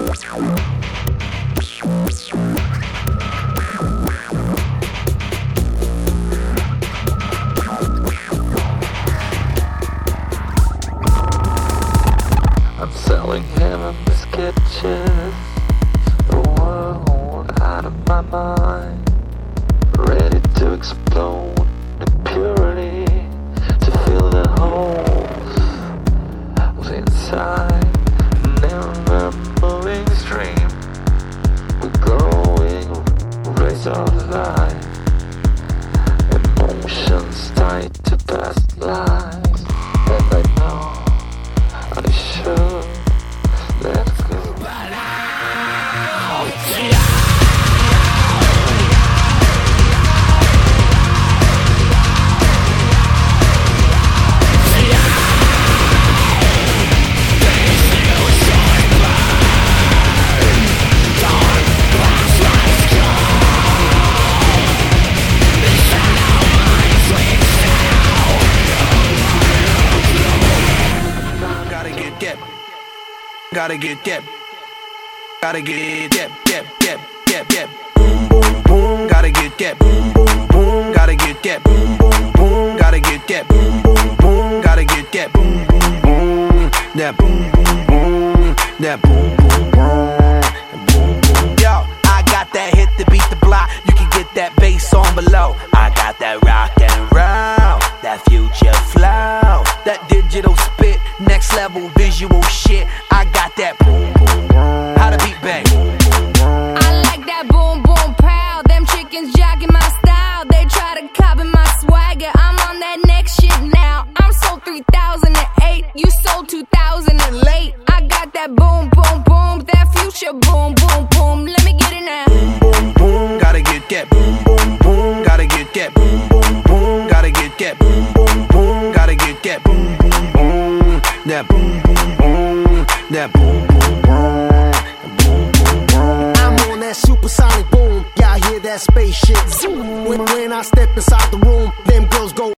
I'm selling him the sketches, a world out of my mind, ready to explode in purity, to fill the holes inside, never moving stream, with growing rays of light, emotions tied to past lives, and I know I should let go. Gotta get that. Gotta get that. Boom, boom, boom. Gotta get that. Boom, boom, boom. Gotta get that. Boom, boom, boom. Gotta get that. Boom, boom, boom. Gotta get that. Boom, boom, boom. That boom, boom, boom. That boom, boom, boom. Yo, I got that hit to beat the block. You can get that bass on below. I got that rock and roll, that future flow, that digital spit, next level visual shit. I got that boom, boom, boom. How to beat bang. I like that boom, boom, pow. Them chickens jacking my style. They try to copy my swagger. I'm on that next shit now. I'm sold 3008. You sold 2000 and late. I got that boom, boom, boom. That future boom, boom, boom. Let me get it now. Boom, boom, boom. Gotta get that. Boom, boom, boom. Gotta get that. Boom, boom, boom. Gotta get that. Boom, boom, boom. Gotta get that. Boom, boom, boom. That boom, boom, boom. That boom, boom, boom. I'm on that supersonic boom. Y'all hear that spaceship zoom. When I step inside the room, them girls go